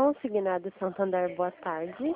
Consignado Santander, boa tarde.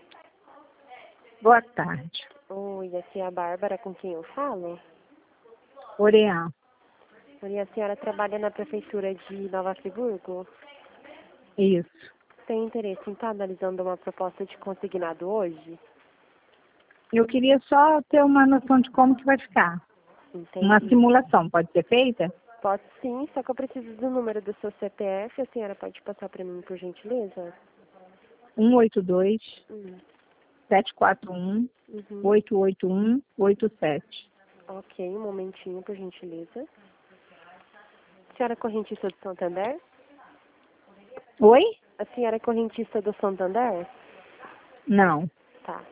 Boa tarde. Oi, aqui é a Bárbara, com quem eu falo? Orião. Oi, a senhora trabalha na prefeitura de Nova Friburgo? Isso. Tem interesse em estar analisando uma proposta de consignado hoje? Eu queria só ter uma noção de como que vai ficar. Entendi. Uma simulação pode ser feita? Pode sim, só que eu preciso do número do seu CPF. A senhora pode passar para mim, por gentileza? 182 Hum. 741 Uhum. 881 87. Ok, um momentinho, por gentileza. Senhora é correntista do Santander? Oi? A senhora é correntista do Santander? Não. Tá.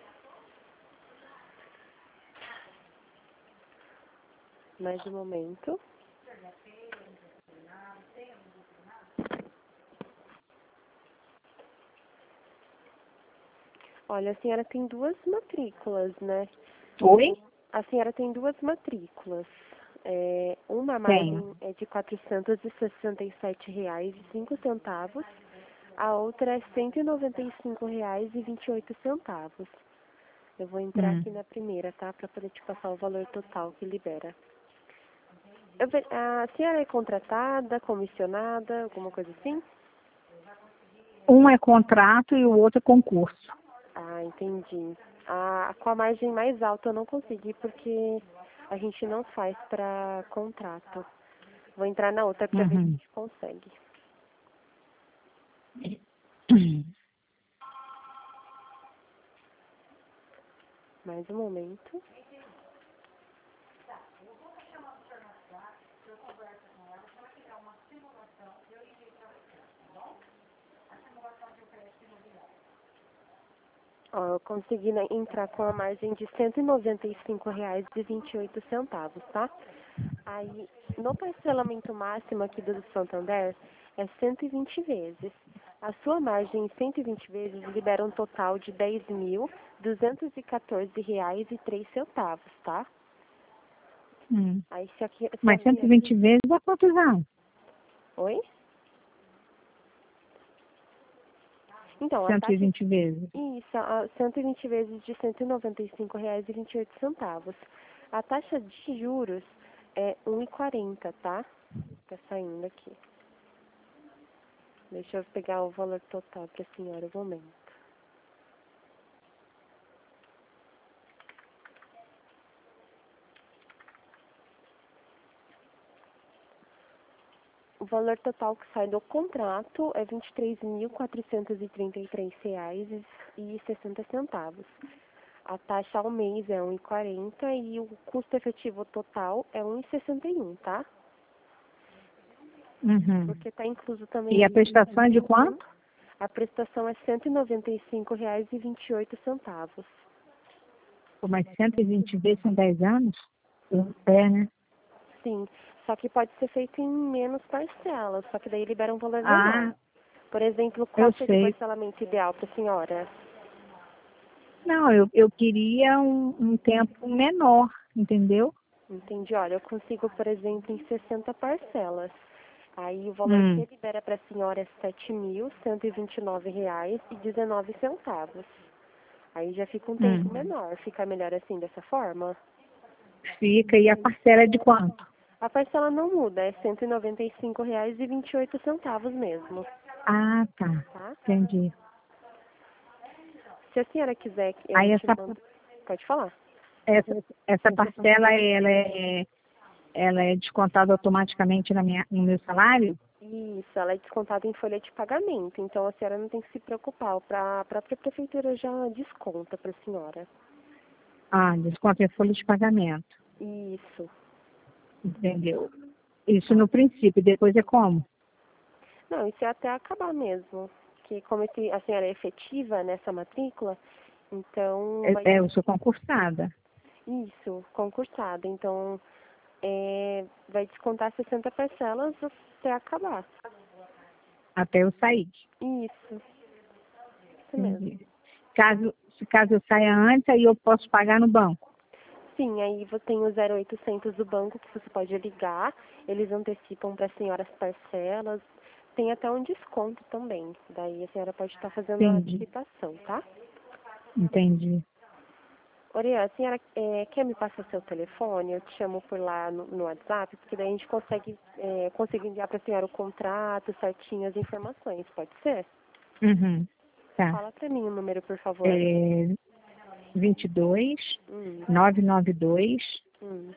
Mais um momento. Olha, a senhora tem duas matrículas, né? Oi? A senhora tem duas matrículas. Uma Tenho. margem é de R$ 467,05. A outra é R$ 195,28. Eu vou entrar aqui na primeira, tá? Para poder te passar o valor total que libera. A senhora é contratada, comissionada, alguma coisa assim? Um é contrato e o outro é concurso. Ah, entendi. Com a margem mais alta eu não consegui porque a gente não faz para contrato. Vou entrar na outra para ver se a gente consegue. Mais um momento. Ó, eu consegui entrar com a margem de R$ 195,28, tá? Aí, no parcelamento máximo aqui do Santander, é 120 vezes. A sua margem em 120 vezes libera um total de R$ 10.214,03, tá? Aí, se Mas 120 vezes é quantos anos? Oi? Então, a taxa... 120 vezes. Isso, 120 vezes de R$ 195,28. A taxa de juros é 1,40, tá? Tá saindo aqui. Deixa eu pegar o valor total para a senhora, um momento. O valor total que sai do contrato é R$ 23.433,60. A taxa ao mês é 1,40 e o custo efetivo total é 1,61, tá? Porque está incluso também... E a prestação é de quanto? A prestação é R$ 195,28. Mas 120 vezes são 10 anos? Né? Sim, só que pode ser feito em menos parcelas, só que daí libera um valor menor. Por exemplo, qual seria o parcelamento ideal para a senhora? Não, eu queria um tempo menor, entendeu? Entendi. Olha, eu consigo, por exemplo, em 60 parcelas. Aí o valor que libera para a senhora é R$ 7.129,19. Aí já fica um tempo menor. Fica melhor assim, dessa forma? Fica. E a parcela é de quanto? A parcela não muda, é R$ 195,28 mesmo. Ah, tá. Entendi. Se a senhora quiser que aí Pode falar. Essa parcela, ela é descontada automaticamente no meu salário? Isso, ela é descontada em folha de pagamento, então a senhora não tem que se preocupar, a própria prefeitura já desconta para a senhora. Ah, desconta em folha de pagamento. Isso. Entendeu? Isso no princípio, depois é como? Não, isso é até acabar mesmo, porque como a senhora é efetiva nessa matrícula, então... Eu sou concursada. Isso, concursada, então vai descontar 60 parcelas até acabar. Até eu sair. Isso mesmo. Caso eu saia antes, aí eu posso pagar no banco? Sim, aí você tem o 0800 do banco que você pode ligar, eles antecipam para a senhora as parcelas, tem até um desconto também. Daí a senhora pode estar fazendo a Entendi. antecipação, tá? Entendi. Oriana, a senhora quer me passar seu telefone? Eu te chamo por lá no WhatsApp, porque daí a gente consegue enviar para a senhora o contrato certinho, as informações, pode ser? Uhum. Tá. Fala para mim o número, por favor. É 22 Hum, 992 hum.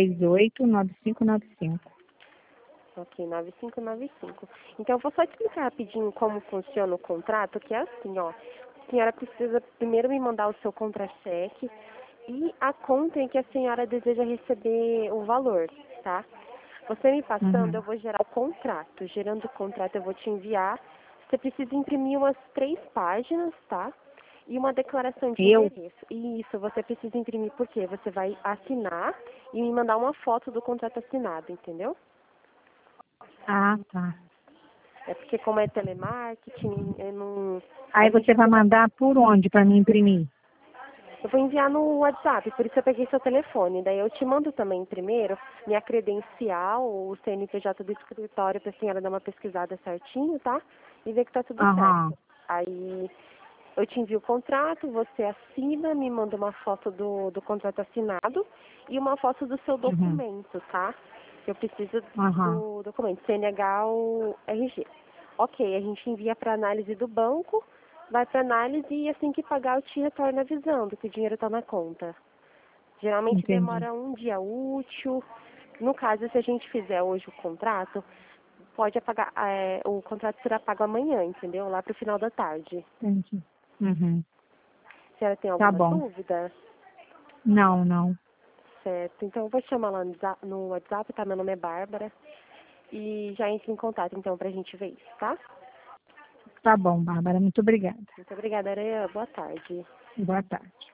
389595. Ok, 9595. Então, eu vou só te explicar rapidinho como funciona o contrato, que é assim, ó. A senhora precisa primeiro me mandar o seu contra-cheque e a conta em que a senhora deseja receber o valor, tá? Você me passando, Uhum. eu vou gerar o contrato. Gerando o contrato, eu vou te enviar. Você precisa imprimir umas 3 páginas, tá? E uma declaração de Eu? endereço. E isso você precisa imprimir porque você vai assinar e me mandar uma foto do contrato assinado, entendeu? Ah, tá. É porque como é telemarketing, a Aí gente você vai acaba. mandar por onde para mim imprimir? Eu vou enviar no WhatsApp, por isso eu peguei seu telefone. Daí eu te mando também primeiro minha credencial, o CNPJ do escritório, para a senhora dar uma pesquisada certinho, tá? E ver que tá tudo Aham. certo. Aí eu te envio o contrato, você assina, me manda uma foto do contrato assinado e uma foto do seu Uhum. documento, tá? Eu preciso Aham. do documento, CNH ou RG. Ok, a gente envia para análise do banco, vai para análise e assim que pagar eu te retorno avisando que o dinheiro está na conta. Geralmente Entendi. demora um dia útil. No caso, se a gente fizer hoje o contrato, pode apagar, o contrato será pago amanhã, entendeu? Lá para o final da tarde. Entendi. Uhum. A senhora tem Tá alguma bom. dúvida? Não, não. Certo. Então eu vou te chamar lá no WhatsApp, tá? Meu nome é Bárbara. E já entre em contato então pra gente ver isso, tá? Tá bom, Bárbara. Muito obrigada. Muito obrigada, Aranha. Boa tarde. Boa tarde.